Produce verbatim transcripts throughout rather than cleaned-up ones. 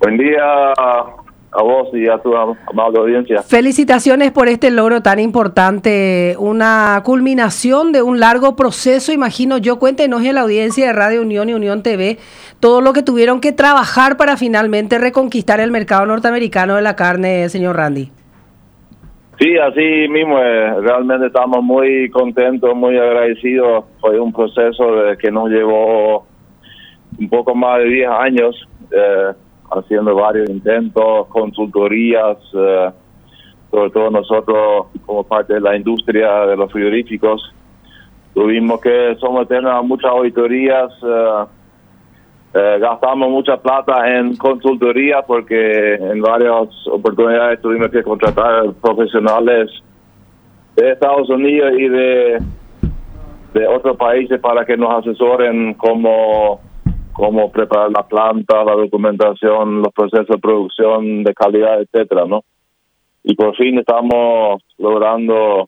Buen día a vos y a tu amable audiencia. Felicitaciones por este logro tan importante, una culminación de un largo proceso, imagino yo. Cuéntenos a la audiencia de Radio Unión y Unión T V todo lo que tuvieron que trabajar para finalmente reconquistar el mercado norteamericano de la carne, señor Randy. Sí, así mismo, eh, realmente estamos muy contentos, muy agradecidos. Fue un proceso de que nos llevó un poco más de diez años, eh, haciendo varios intentos, consultorías, eh, sobre todo nosotros como parte de la industria de los frigoríficos. Tuvimos que someternos a muchas auditorías, eh, eh, gastamos mucha plata en consultoría porque en varias oportunidades tuvimos que contratar profesionales de Estados Unidos y de, de otros países para que nos asesoren cómo cómo preparar la planta, la documentación, los procesos de producción de calidad, etcétera, ¿no? Y por fin estamos logrando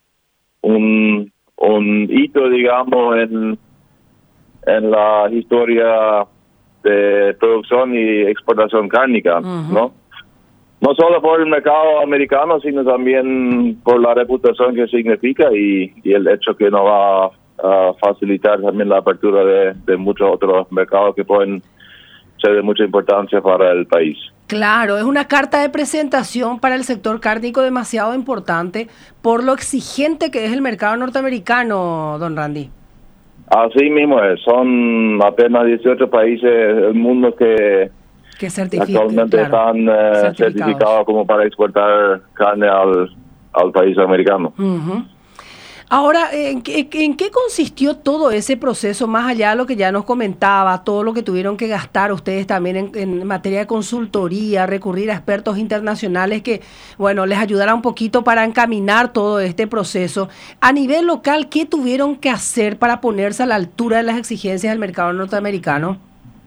un un hito, digamos, en en la historia de producción y exportación cárnica, uh-huh. ¿no? No solo por el mercado americano, sino también por la reputación que significa y, y el hecho que nos va a facilitar también la apertura de, de muchos otros mercados que pueden ser de mucha importancia para el país. Claro, es una carta de presentación para el sector cárnico demasiado importante por lo exigente que es el mercado norteamericano, don Randy. Así mismo es, son apenas dieciocho países del mundo que, que actualmente claro, están eh, certificados como para exportar carne al, al país americano. Uh-huh. Ahora, ¿en qué, ¿en qué consistió todo ese proceso, más allá de lo que ya nos comentaba, todo lo que tuvieron que gastar ustedes también en, en materia de consultoría, recurrir a expertos internacionales que, bueno, les ayudara un poquito para encaminar todo este proceso? A nivel local, ¿qué tuvieron que hacer para ponerse a la altura de las exigencias del mercado norteamericano?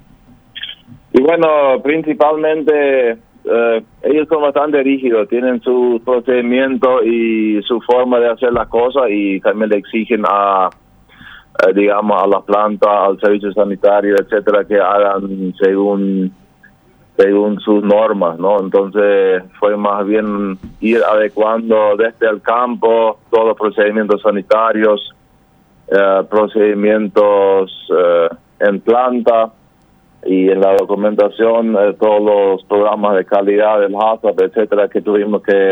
Y bueno, principalmente... Uh, ellos son bastante rígidos, tienen su procedimiento y su forma de hacer las cosas y también le exigen a, uh, digamos, a las plantas, al servicio sanitario, etcétera, que hagan según según sus normas, ¿no? Entonces fue más bien ir adecuando desde el campo todos los procedimientos sanitarios, uh, procedimientos uh, en planta, y en la documentación eh, todos los programas de calidad del HACCP, etcétera, que tuvimos que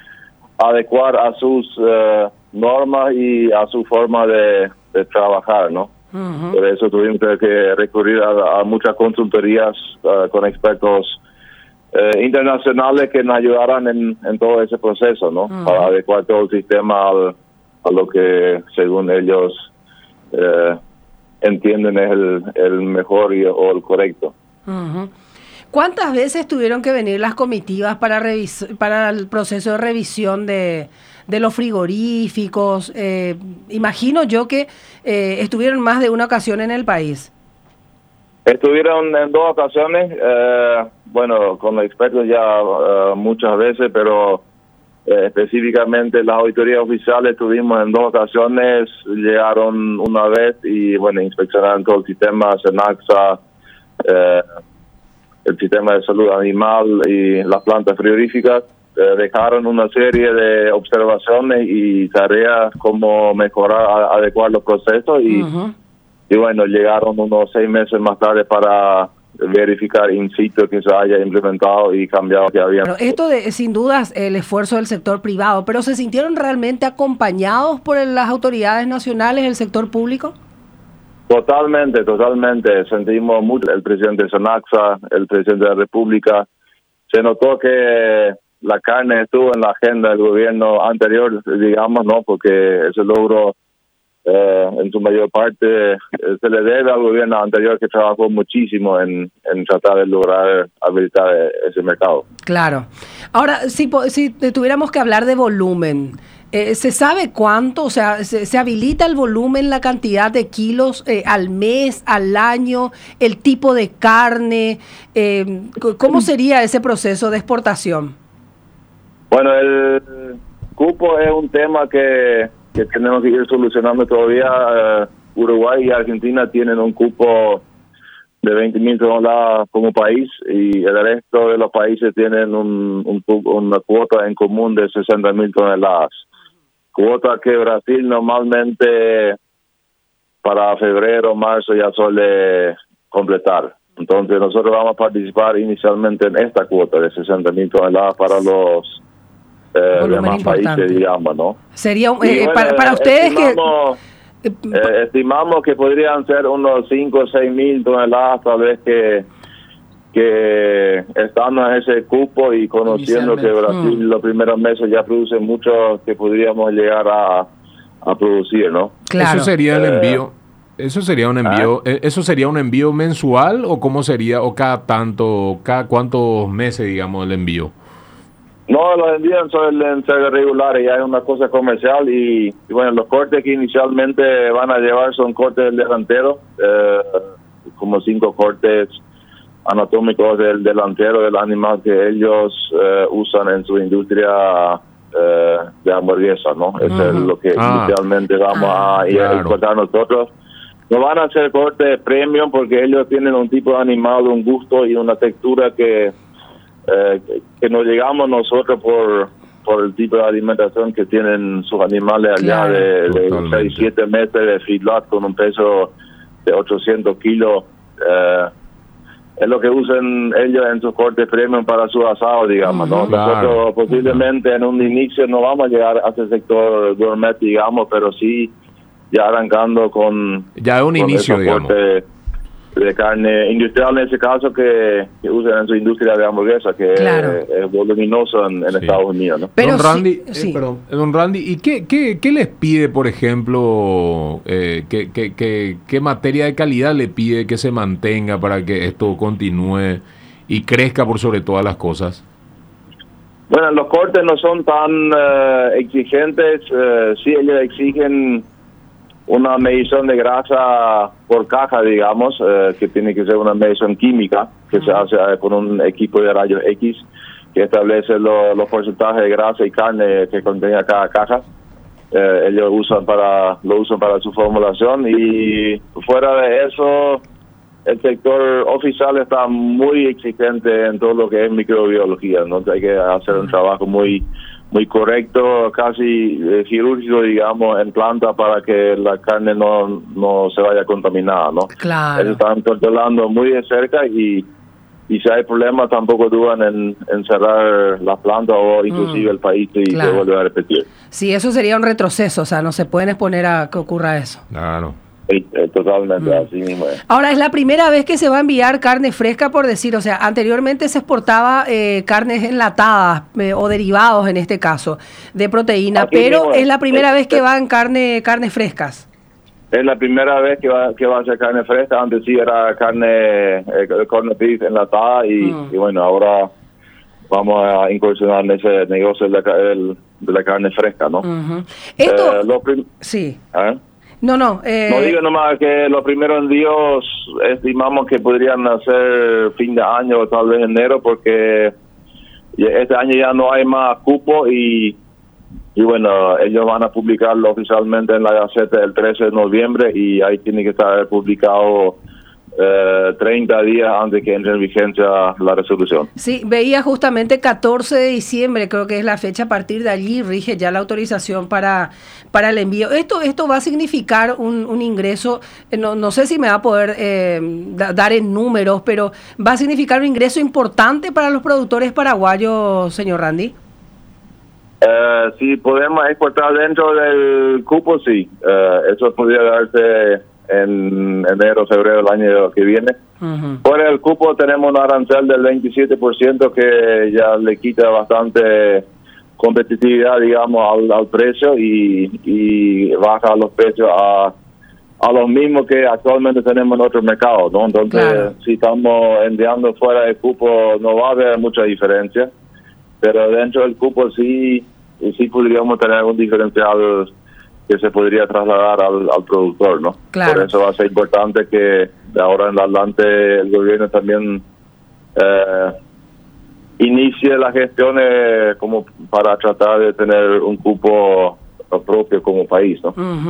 adecuar a sus uh, normas y a su forma de, de trabajar, ¿no? Uh-huh. Por eso tuvimos que recurrir a, a muchas consultorías uh, con expertos uh, internacionales que nos ayudaran en, en todo ese proceso, ¿no? Uh-huh. Para adecuar todo el sistema al, a lo que según ellos uh, entienden es el, el mejor y, o el correcto. Uh-huh. ¿Cuántas veces tuvieron que venir las comitivas para revis para el proceso de revisión de, de los frigoríficos? Eh, imagino yo que eh, estuvieron más de una ocasión en el país. Estuvieron en dos ocasiones, eh, bueno, con los expertos ya uh, muchas veces, pero Eh, específicamente las auditorías oficiales tuvimos en dos ocasiones, llegaron una vez y bueno, inspeccionaron todo el sistema, SENACSA, eh, el sistema de salud animal y las plantas frigoríficas, eh, dejaron una serie de observaciones y tareas como mejorar, a, adecuar los procesos y, uh-huh. y bueno, llegaron unos seis meses más tarde para verificar in situ que se haya implementado y cambiado que había. Bueno, esto de, sin dudas, el esfuerzo del sector privado, pero ¿se sintieron realmente acompañados por las autoridades nacionales, el sector público? Totalmente, totalmente. Sentimos mucho el presidente de SENACSA, el presidente de la República. Se notó que la carne estuvo en la agenda del gobierno anterior, digamos, ¿no? Porque ese logro Eh, en su mayor parte eh, se le debe al gobierno anterior que trabajó muchísimo en, en tratar de lograr habilitar ese mercado. Claro. Ahora, si, si tuviéramos que hablar de volumen, eh, ¿se sabe cuánto? O sea, ¿se, se habilita el volumen, la cantidad de kilos eh, al mes, al año, el tipo de carne? Eh, ¿Cómo sería ese proceso de exportación? Bueno, el cupo es un tema que que tenemos que ir solucionando todavía. uh, Uruguay y Argentina tienen un cupo de veinte mil toneladas como país, y el resto de los países tienen un, un, una cuota en común de sesenta mil toneladas. Cuota que Brasil normalmente para febrero, marzo ya suele completar. Entonces nosotros vamos a participar inicialmente en esta cuota de sesenta mil toneladas para los eh, demás importante. países, digamos, ¿no? Sería eh, bueno, para, para ustedes estimamos, que... Eh, estimamos que podrían ser unos cinco o seis mil toneladas, tal vez que que estando en ese cupo y conociendo que Brasil mm. los primeros meses ya produce mucho que podríamos llegar a, a producir, ¿no? Claro. Eso sería el envío. Eso sería un envío. ¿Ah? Eso sería un envío mensual o cómo sería o cada tanto, cada cuántos meses, digamos, el envío. No, los envíos suelen ser regulares, ya es una cosa comercial y, y bueno, los cortes que inicialmente van a llevar son cortes del delantero, eh, como cinco cortes anatómicos del delantero del animal que ellos eh, usan en su industria eh, de hamburguesa, ¿no? Uh-huh. Eso es lo que ah. inicialmente vamos ah, a ir claro. a importar nosotros. No van a hacer cortes premium porque ellos tienen un tipo de animal, un gusto y una textura que Eh, que, que no llegamos nosotros por por el tipo de alimentación que tienen sus animales allá, claro, de, de seis, siete meses de feedlot con un peso de ochocientos kilos. Eh, es lo que usan ellos en sus cortes premium para su asado, digamos, ¿no? Claro. Nosotros posiblemente uh-huh. en un inicio no vamos a llegar a ese sector gourmet, digamos, pero sí ya arrancando con... Ya es un con inicio, digamos. Cortes, de carne industrial en ese caso que, que usan en su industria de hamburguesa, que claro. es, es voluminoso en, en sí. Estados Unidos, ¿no? Pero don Randy, sí, sí. Eh, perdón, don Randy, ¿y qué, qué, qué les pide, por ejemplo, eh, qué, qué, qué, qué materia de calidad le pide que se mantenga para que esto continúe y crezca por sobre todas las cosas? Bueno, los cortes no son tan uh, exigentes, uh, sí ellos exigen una medición de grasa por caja, digamos, eh, que tiene que ser una medición química, que uh-huh. se hace eh, con un equipo de rayos X, que establece lo, los porcentajes de grasa y carne que contenga cada caja. Eh, ellos usan para lo usan para su formulación y fuera de eso, el sector oficial está muy exigente en todo lo que es microbiología, entonces hay que hacer un trabajo muy muy correcto, casi eh, quirúrgico, digamos, en planta para que la carne no no se vaya contaminada, ¿no? Claro. Ellos están controlando muy de cerca y, y si hay problemas tampoco dudan en, en cerrar la planta o inclusive mm, el país y claro. se vuelve a repetir. Sí, eso sería un retroceso, o sea, no se pueden exponer a que ocurra eso. Claro. Sí, totalmente mm. así mismo. Eh. Ahora, es la primera vez que se va a enviar carne fresca, por decir, o sea, anteriormente se exportaba eh, carnes enlatadas eh, o derivados, en este caso, de proteína, así pero mismo, es la primera es, vez que van carne carnes frescas. Es la primera vez que va que va a ser carne fresca, antes sí era carne, eh, corned beef enlatada y, mm. y bueno, ahora vamos a incursionar en ese negocio de la, el, de la carne fresca, ¿no? Uh-huh. Esto, eh, lo prim- sí. ¿Eh? No, no. Eh... No digo nomás que los primeros envíos estimamos que podrían hacer fin de año o tal vez enero, porque este año ya no hay más cupo y, y bueno, ellos van a publicarlo oficialmente en la Gaceta el trece de noviembre y ahí tiene que estar publicado Eh, treinta días antes que entre en vigencia la resolución. Sí, veía justamente catorce de diciembre, creo que es la fecha, a partir de allí rige ya la autorización para para el envío. Esto esto va a significar un, un ingreso, no, no sé si me va a poder eh, da, dar en números, pero va a significar un ingreso importante para los productores paraguayos, señor Randy. Eh, si podemos exportar dentro del cupo, sí. Eh, eso podría darse en enero, febrero del año que viene. Uh-huh. Por el cupo tenemos un arancel del veintisiete por ciento que ya le quita bastante competitividad, digamos, al, al precio y, y baja los precios a, a los mismos que actualmente tenemos en otros mercados, ¿no? Entonces, claro. si estamos enviando fuera del cupo no va a haber mucha diferencia, pero dentro del cupo sí, sí podríamos tener un diferencial que se podría trasladar al, al productor, ¿no? Claro. Por eso va a ser importante que de ahora en adelante el gobierno también eh, inicie las gestiones como para tratar de tener un cupo propio como país, ¿no? Uh-huh.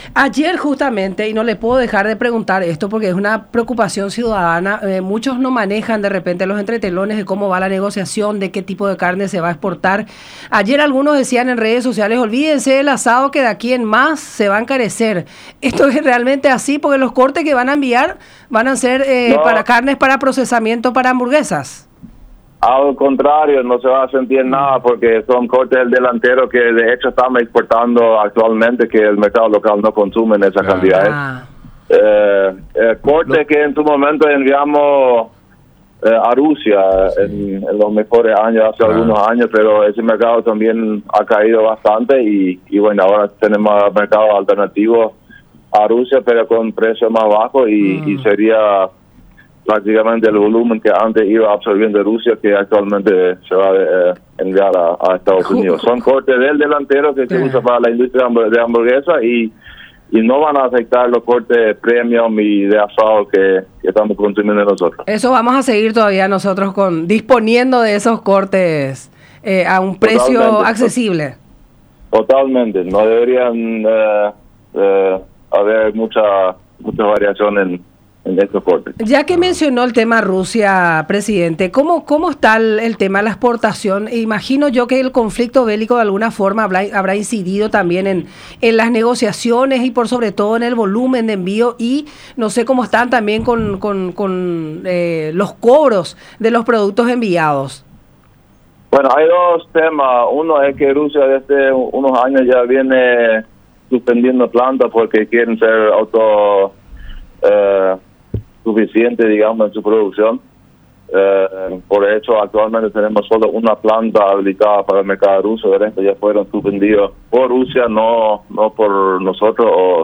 Ayer justamente, y no le puedo dejar de preguntar esto porque es una preocupación ciudadana, eh, muchos no manejan de repente los entretelones de cómo va la negociación, de qué tipo de carne se va a exportar. Ayer algunos decían en redes sociales, olvídense del asado que de aquí en más se va a encarecer. ¿Esto es realmente así? Porque los cortes que van a enviar van a ser eh, no. para carnes para procesamiento para hamburguesas. Al contrario, no se va a sentir nada porque son cortes del delantero que de hecho estamos exportando actualmente, que el mercado local no consume en esas ah. cantidades. Ah. Eh, eh, cortes no. que en su momento enviamos eh, a Rusia en, en los mejores años, hace ah. algunos años, pero ese mercado también ha caído bastante y, y bueno, ahora tenemos mercados alternativos a Rusia, pero con precios más bajos y, mm. y sería prácticamente el volumen que antes iba absorbiendo Rusia, que actualmente se va a eh, enviar a, a Estados Unidos. Son cortes del delantero que se yeah. usa para la industria de hamburguesa y, y no van a afectar los cortes premium y de asado que, que estamos consumiendo nosotros. Eso vamos a seguir todavía nosotros con disponiendo de esos cortes eh, a un precio Totalmente. accesible. Totalmente. No deberían eh, eh, haber mucha, mucha variación en en estos cortes. Ya que mencionó el tema Rusia, presidente, ¿cómo, cómo está el, el tema de la exportación? Imagino yo que el conflicto bélico de alguna forma habrá, habrá incidido también en, en las negociaciones y por sobre todo en el volumen de envío y no sé cómo están también con, con, con eh, los cobros de los productos enviados. Bueno, hay dos temas. Uno es que Rusia desde unos años ya viene suspendiendo plantas porque quieren ser auto... Eh, suficiente, digamos, en su producción. Eh, por hecho, actualmente tenemos solo una planta habilitada para el mercado ruso, de resto ya fueron suspendidos por Rusia, no no por nosotros o,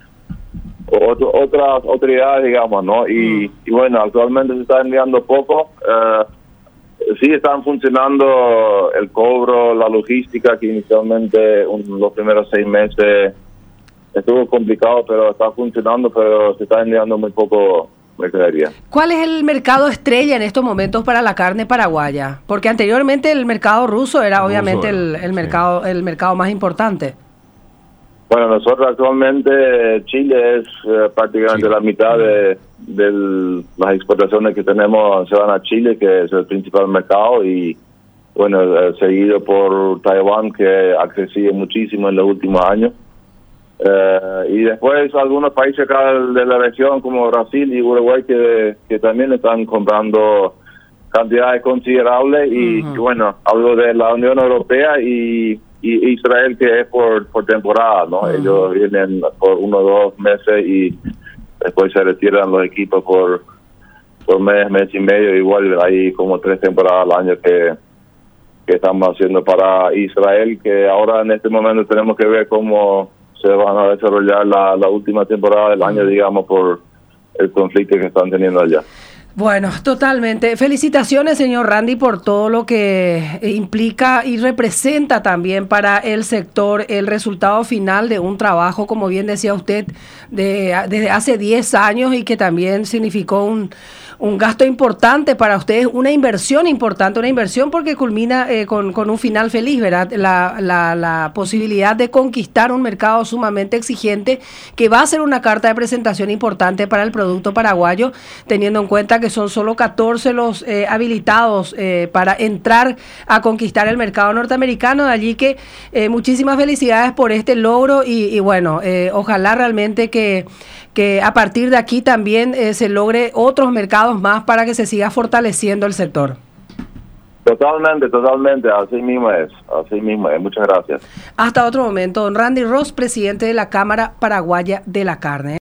o otro, otras autoridades, digamos, ¿no? Y, mm. y bueno, actualmente se está enviando poco. Eh, sí están funcionando el cobro, la logística, que inicialmente un, los primeros seis meses estuvo complicado, pero está funcionando, pero se está enviando muy poco mercadería. ¿Cuál es el mercado estrella en estos momentos para la carne paraguaya? Porque anteriormente el mercado ruso era obviamente el, el mercado sí. el mercado más importante. Bueno, nosotros actualmente Chile es eh, prácticamente sí. la mitad de, de las exportaciones que tenemos se van a Chile, que es el principal mercado, y bueno, eh, seguido por Taiwán, que ha crecido muchísimo en los últimos años. Uh, y después algunos países acá de la región como Brasil y Uruguay que, que también están comprando cantidades considerables y, uh-huh. y bueno, algo de la Unión Europea y, y Israel que es por, por temporada, ¿no? Uh-huh. Ellos vienen por uno o dos meses y después se retiran los equipos por, por mes, mes y medio, igual hay como tres temporadas al año que, que estamos haciendo para Israel, que ahora en este momento tenemos que ver cómo se van a desarrollar la, la última temporada del año, digamos, por el conflicto que están teniendo allá. Bueno, totalmente. Felicitaciones, señor Randy, por todo lo que implica y representa también para el sector el resultado final de un trabajo, como bien decía usted, de desde hace diez años y que también significó un, un gasto importante para ustedes, una inversión importante, una inversión porque culmina eh, con, con un final feliz, ¿verdad? La, la, la posibilidad de conquistar un mercado sumamente exigente que va a ser una carta de presentación importante para el producto paraguayo, teniendo en cuenta que son solo catorce los eh, habilitados eh, para entrar a conquistar el mercado norteamericano, de allí que eh, muchísimas felicidades por este logro y, y bueno, eh, ojalá realmente que, que a partir de aquí también eh, se logre otros mercados más para que se siga fortaleciendo el sector. Totalmente, totalmente, así mismo es, así mismo es, muchas gracias. Hasta otro momento, don Randy Ross, presidente de la Cámara Paraguaya de la Carne.